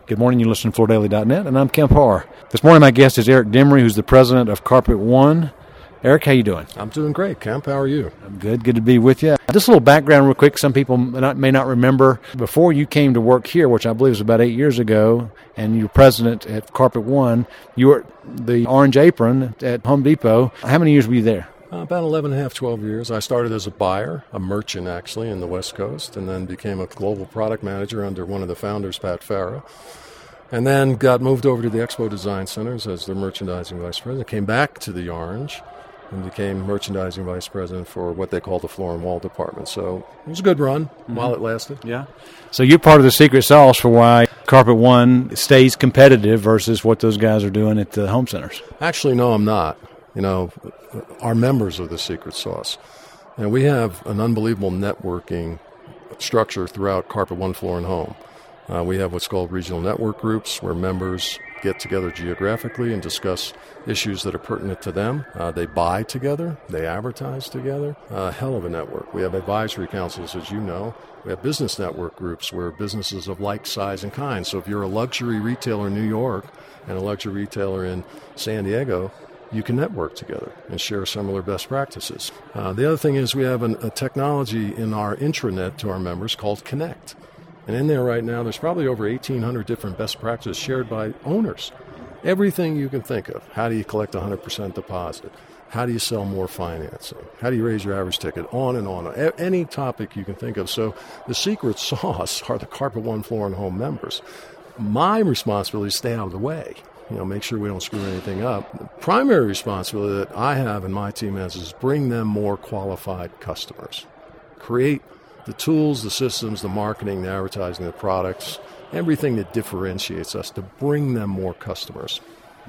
Good morning, you listen to FloorDaily.net, and I'm Kemp Harr. This morning my guest is Eric Demery, who's the president of Carpet One. Eric, how you doing? I'm doing great, Kemp. How are you? I'm good. Good to be with you. Just a little background real quick. Some people may not remember. Before you came to work here, which I believe was about 8 years ago, and you were president at Carpet One, you were the Orange Apron at Home Depot. How many years were you there? About 11 and a half, 12 years. I started as a buyer, a merchant actually, in the West Coast, and then became a global product manager under one of the founders, Pat Farah. And then got moved over to the Expo Design Centers as their merchandising vice president. Came back to the Orange and became merchandising vice president for what they call the floor and wall department. So it was a good run while it lasted. Yeah. So you're part of the secret sauce for why Carpet One stays competitive versus what those guys are doing at the home centers. Actually, no, I'm not. You know, our members are the secret sauce. And we have an unbelievable networking structure throughout Carpet One Floor and Home. We have what's called regional network groups where members get together geographically and discuss issues that are pertinent to them. They buy together. They advertise together. Hell of a network. We have advisory councils, as you know. We have business network groups where businesses of like size and kind. So if you're a luxury retailer in New York and a luxury retailer in San Diego, you can network together and share similar best practices. The other thing is we have a technology in our intranet to our members called Connect. And in there right now, there's probably over 1,800 different best practices shared by owners. Everything you can think of. How do you collect 100% deposit? How do you sell more financing? How do you raise your average ticket? On and on. Any topic you can think of. So the secret sauce are the Carpet One Floor and Home members. My responsibility is to stay out of the way. You know, make sure we don't screw anything up. The primary responsibility that I have and my team has is bring them more qualified customers. Create the tools, the systems, the marketing, the advertising, the products, everything that differentiates us to bring them more customers.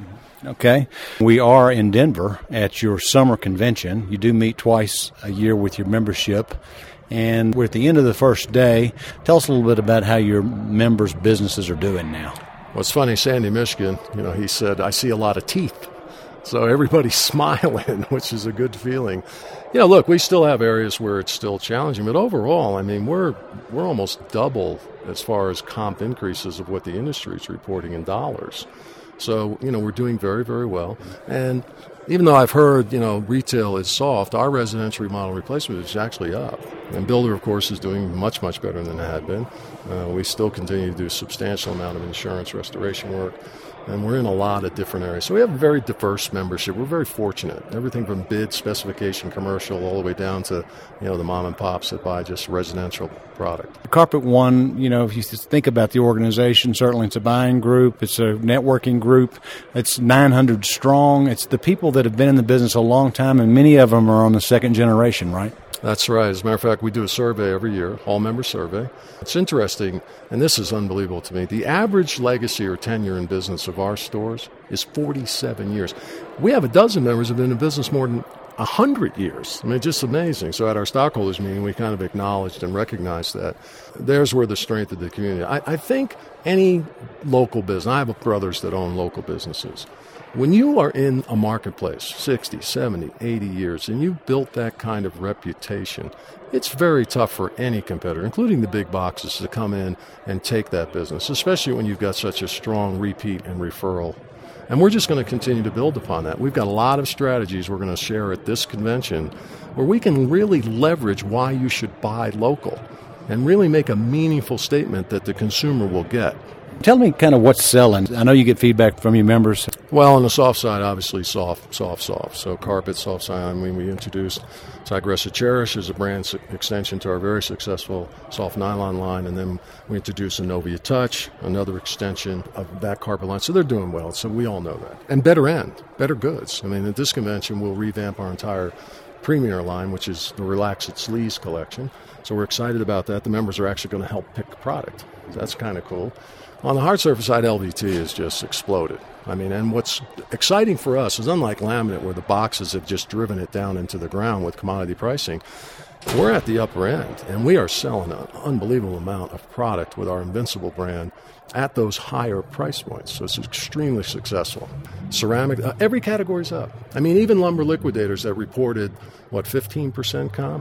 Okay. We are in Denver at your summer convention. You do meet twice a year with your membership. And we're at the end of the first day. Tell us a little bit about how your members' businesses are doing now. Well, it's funny, Sandy, Michigan, he said, I see a lot of teeth. So everybody's smiling, which is a good feeling. Look, we still have areas where it's still challenging, but overall, I mean, we're almost double as far as comp increases of what the industry is reporting in dollars. So, we're doing very, very well. And even though I've heard, retail is soft, our residential remodel replacement is actually up. And builder, of course, is doing much, much better than it had been. We still continue to do a substantial amount of insurance restoration work. And we're in a lot of different areas. So we have a very diverse membership. We're very fortunate. Everything from bid, specification, commercial, all the way down to, the mom and pops that buy just residential product. Carpet One, if you think about the organization, certainly it's a buying group. It's a networking group. It's 900 strong. It's the people that have been in the business a long time, and many of them are on the second generation, right? That's right. As a matter of fact, we do a survey every year, all-member survey. It's interesting, and this is unbelievable to me. The average legacy or tenure in business of our stores is 47 years. We have a dozen members who have been in business more than 100 years. I mean, just amazing. So at our stockholders meeting, we kind of acknowledged and recognized that. There's where the strength of the community. I think any local business, I have brothers that own local businesses. When you are in a marketplace 60, 70, 80 years, and you've built that kind of reputation, it's very tough for any competitor, including the big boxes, to come in and take that business, especially when you've got such a strong repeat and referral. And we're just going to continue to build upon that. We've got a lot of strategies we're going to share at this convention where we can really leverage why you should buy local and really make a meaningful statement that the consumer will get. Tell me kind of what's selling. I know you get feedback from your members. Well, on the soft side, obviously soft. So carpet, soft side. I mean, we introduced Tigressa Cherish as a brand extension to our very successful soft nylon line, and then we introduced Innovia Touch, another extension of that carpet line. So they're doing well. So we all know that. And better goods. I mean, at this convention, we'll revamp our entire Premier line, which is the Relax It Sleeves collection. So we're excited about that. The members are actually going to help pick the product. So that's kind of cool. On the hard surface side, LVT has just exploded. I mean, and what's exciting for us is unlike laminate where the boxes have just driven it down into the ground with commodity pricing, we're at the upper end, and we are selling an unbelievable amount of product with our Invincible brand at those higher price points. So it's extremely successful. Ceramic, every category's up. I mean, even Lumber Liquidators that reported, 15% comps?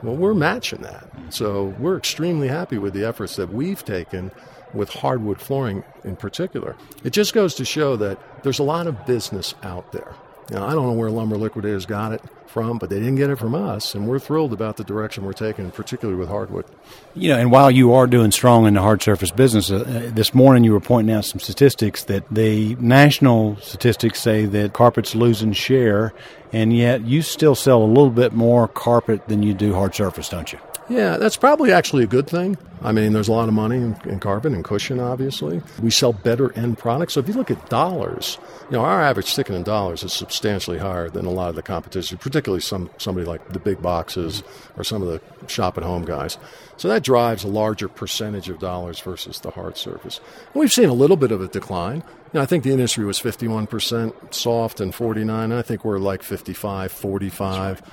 Well, we're matching that. So we're extremely happy with the efforts that we've taken with hardwood flooring in particular. It just goes to show that there's a lot of business out there. Now, I don't know where Lumber Liquidators got it from, but they didn't get it from us, and we're thrilled about the direction we're taking, particularly with hardwood. And while you are doing strong in the hard surface business, this morning you were pointing out some statistics that the national statistics say that carpet's losing share, and yet you still sell a little bit more carpet than you do hard surface, don't you? Yeah, that's probably actually a good thing. I mean, there's a lot of money in carpet and cushion, obviously. We sell better end products. So if you look at dollars, our average ticket in dollars is substantially higher than a lot of the competition, particularly somebody like the big boxes or some of the shop-at-home guys. So that drives a larger percentage of dollars versus the hard surface. And we've seen a little bit of a decline. I think the industry was 51% soft and 49%. I think we're like 55, 45.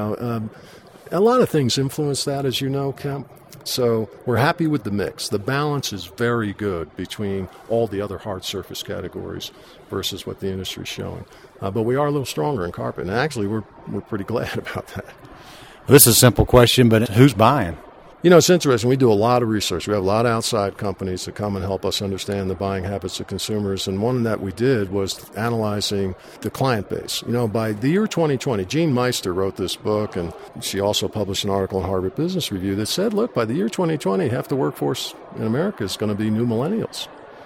A lot of things influence that, as you know, Kemp. So we're happy with the mix. The balance is very good between all the other hard surface categories versus what the industry is showing. But we are a little stronger in carpet, and actually we're pretty glad about that. This is a simple question, but who's buying? It's interesting. We do a lot of research. We have a lot of outside companies that come and help us understand the buying habits of consumers. And one that we did was analyzing the client base. By the year 2020, Jean Meister wrote this book, and she also published an article in Harvard Business Review that said, look, by the year 2020, half the workforce in America is going to be new millennials.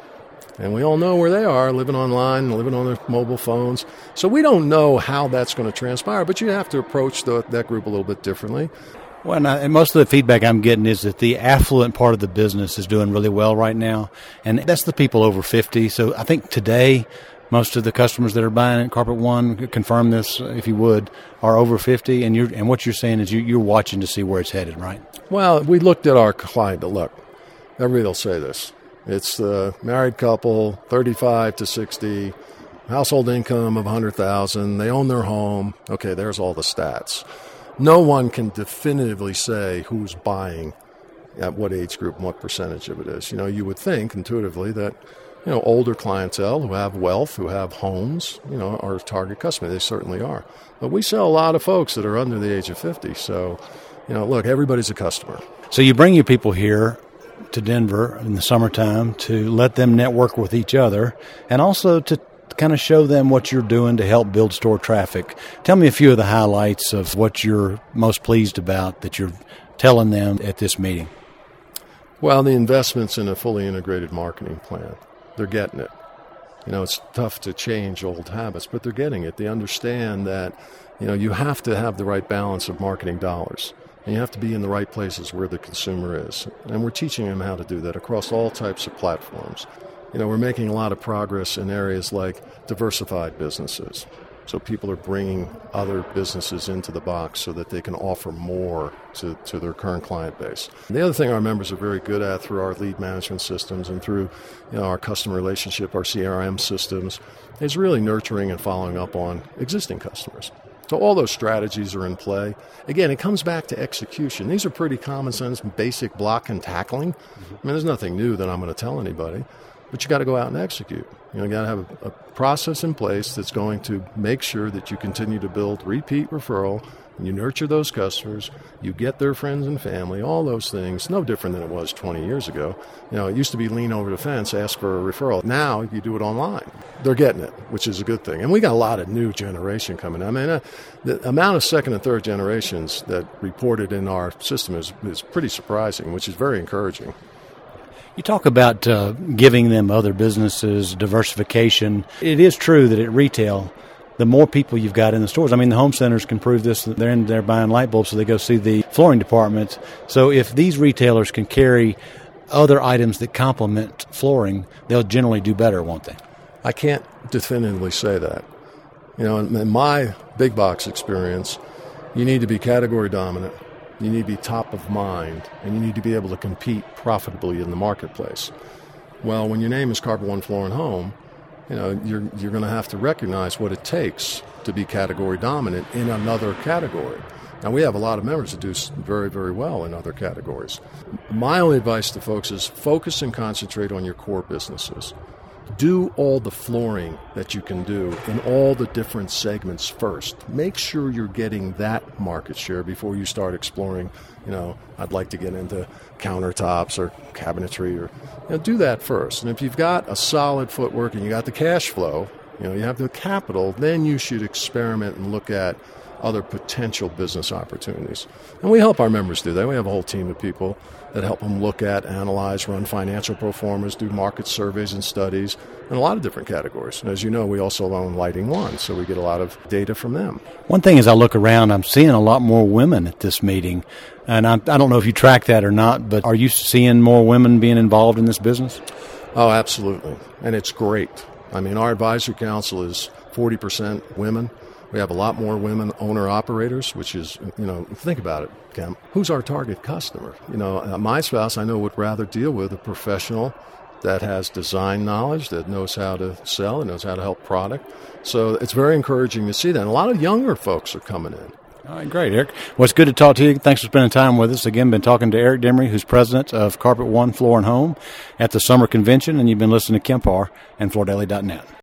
And we all know where they are, living online, living on their mobile phones. So we don't know how that's going to transpire, but you have to approach that group a little bit differently. Well, and most of the feedback I'm getting is that the affluent part of the business is doing really well right now, and that's the people over 50. So I think today, most of the customers that are buying at Carpet One, confirm this if you would, are over 50, and what you're saying is you're watching to see where it's headed, right? Well, we looked at our client. Look, everybody will say this. It's the married couple, 35 to 60, household income of $100,000. They own their home. Okay, there's all the stats. No one can definitively say who's buying at what age group and what percentage of it is. You would think intuitively that, older clientele who have wealth, who have homes, are a target customer. They certainly are. But we sell a lot of folks that are under the age of 50. So, look, everybody's a customer. So you bring your people here to Denver in the summertime to let them network with each other and also to kind of show them what you're doing to help build store traffic. Tell me a few of the highlights of what you're most pleased about that you're telling them at this meeting. Well, the investments in a fully integrated marketing plan. They're getting it. It's tough to change old habits, but they're getting it. They understand that, you have to have the right balance of marketing dollars. And you have to be in the right places where the consumer is. And we're teaching them how to do that across all types of platforms. We're making a lot of progress in areas like diversified businesses. So people are bringing other businesses into the box so that they can offer more to their current client base. And the other thing our members are very good at through our lead management systems and through our customer relationship, our CRM systems, is really nurturing and following up on existing customers. So all those strategies are in play. Again, it comes back to execution. These are pretty common sense, basic block and tackling. There's nothing new that I'm going to tell anybody. But you got to go out and execute. You got to have a process in place that's going to make sure that you continue to build repeat referral, and you nurture those customers, you get their friends and family, all those things, no different than it was 20 years ago. It used to be lean over the fence, ask for a referral. Now you do it online. They're getting it, which is a good thing. And we got a lot of new generation coming. The amount of second and third generations that reported in our system is pretty surprising, which is very encouraging. You talk about giving them other businesses, diversification. It is true that at retail, the more people you've got in the stores, the home centers can prove this. They're in there buying light bulbs, so they go see the flooring department. So if these retailers can carry other items that complement flooring, they'll generally do better, won't they? I can't definitively say that. In my big box experience, you need to be category dominant. You need to be top of mind, and you need to be able to compete profitably in the marketplace. Well, when your name is Carpet One Floor and Home, you're going to have to recognize what it takes to be category dominant in another category. Now, we have a lot of members that do very, very well in other categories. My only advice to folks is focus and concentrate on your core businesses. do all the flooring that you can do in all the different segments first. Make sure you're getting that market share before you start exploring, I'd like to get into countertops or cabinetry, or do that first. And if you've got a solid footwork and you got the cash flow, you have the capital, then you should experiment and look at other potential business opportunities. And we help our members do that. We have a whole team of people that help them look at, analyze, run financial pro formas, do market surveys and studies in a lot of different categories. And as you know, we also own Lighting One, so we get a lot of data from them. One thing as I look around, I'm seeing a lot more women at this meeting. And I don't know if you track that or not, but are you seeing more women being involved in this business? Oh, absolutely. And it's great. I mean, our advisory council is 40% women. We have a lot more women owner-operators, which is, think about it, Ken. Who's our target customer? My spouse, I know, would rather deal with a professional that has design knowledge, that knows how to sell, and knows how to help product. So it's very encouraging to see that. And a lot of younger folks are coming in. All right, great, Eric. Well, it's good to talk to you. Thanks for spending time with us. Again, been talking to Eric Demery, who's president of Carpet One Floor and Home at the summer convention, and you've been listening to Kempar and FloorDaily.net.